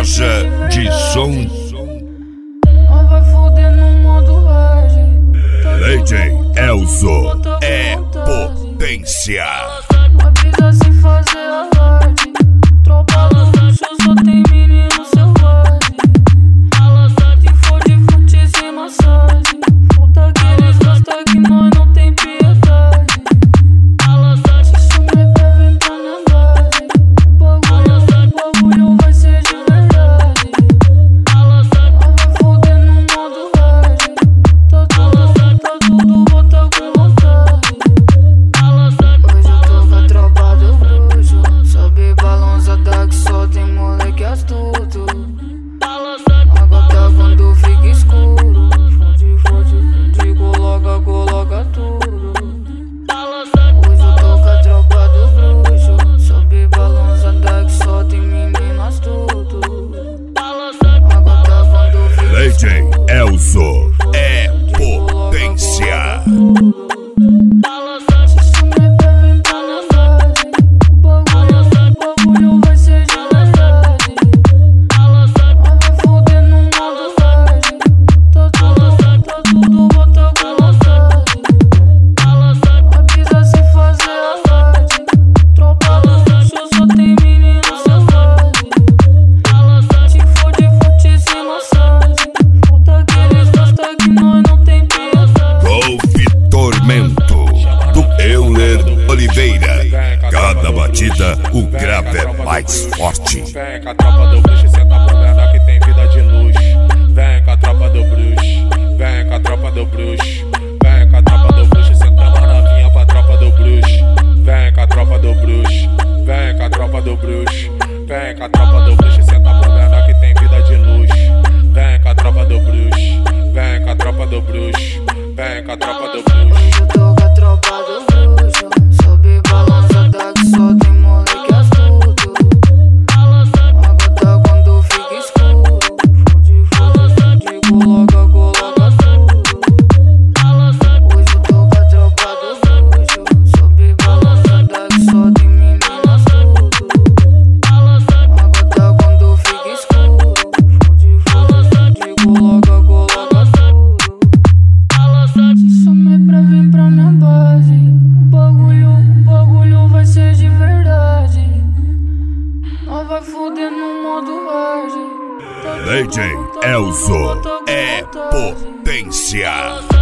Loja de som vai foder no modo hard. DJ Elzo é potência. Uma brisa sem fazer alarde. Tropa do luxo só tem menino selvagem. Se for de fute sem massagem, falta que eles gostam que nós não tem piedade. Se chama pra vir pra minha base. Bagulho vai ser de verdade. Vai foder no modo hard. Tá tudo bota com vontade. Hoje eu tô com a tropa do bruxo. Sobe balançada que só tem moleque astuto. Água tá quando fica escuro. Funde, coloca tudo. Hoje eu tô com a tropa do bruxo. Sobe balançada que só tem menino astuto. Água tá quando fica DJ escuro. Elzo é potência. Se chama pra vir pra minha base. Bagulho vai ser de verdade. Vai foder no modo hard. Tá tudo bota com vontade. Uma brisa sem fazer alarde. Tropa do luxo só tem menino selvagem. Se for de fute sem massagem, falta que eles gostam que nós não tem piedade. Golpe Tormento do Euler Oliveira. Cada batida o grave é mais forte. Vem com a tropa do bruxo, senta a bunda que tem vida de luxo. Vem com a tropa do bruxo, vem com a tropa do bruxo. Vem com a tropa do bruxo, senta a novinha pra tropa do bruxo. Vem com a tropa do bruxo, vem com a tropa do bruxo. Vem com a tropa do bruxo, senta a bunda que tem vida de luxo. Vem com a tropa do bruxo, vem com a tropa do bruxo. Vem com a tropa do bruxo. Hoje eu tô com a tropa do bruxo. Sobe balançada que só tem moleque astuto. Água tá quando fica escuro. Funde, coloca tudo. Hoje eu tô com a tropa do bruxo. Sobe balançada que só tem menino astuto. Água tá quando fica escuro. Funde, coloca tudo. Se chama pra vir pra minha base. O bagulho vai ser de verdade. Nós vai foder no modo hard. DJ Elzo é potência.